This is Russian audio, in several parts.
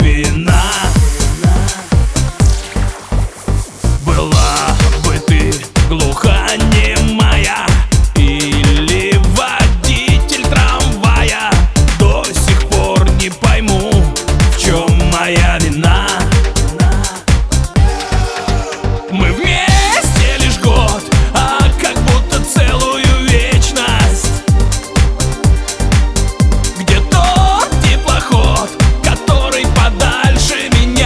вина. Была бы ты глухонемая или водитель трамвая, до сих пор не пойму, в чем моя вина. Мы вместе лишь год, а как будто целую вечность. Где тот теплоход, который подальше меня,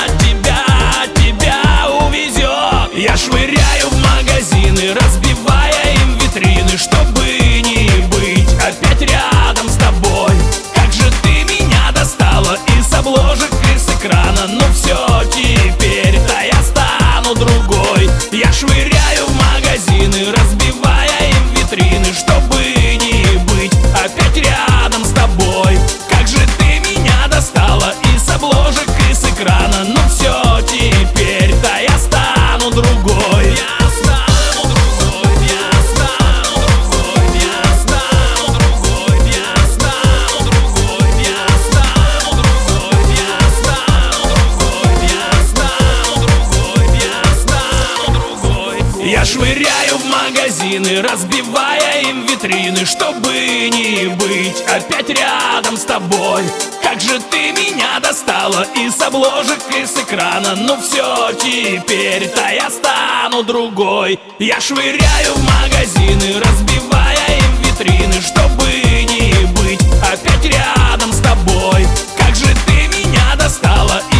тебя увезет? Я швыряю в магазины, разбивая им витрины, чтобы не быть опять рядом с тобой. Как же ты меня достала из обложек, из экрана, но все теперь-то я стану другой. Я швыряю в магазины, разбивая им витрины, чтобы не быть опять рядом с тобой. Как же ты меня достала из обложек, из экрана, но все теперь-то я стану другой. Я стану другой, я стану другой, я стану другой, я стану другой, я стану другой, я стану другой, я стану другой, я стану другой. Я швыряю в магазины, разбивая им витрины, чтобы не быть опять рядом с тобой. Как же ты меня достала из обложек, из экрана, но все теперь-то я стану другой. Я швыряю в магазины, разбивая им витрины, чтобы не быть опять рядом с тобой. Как же ты меня достала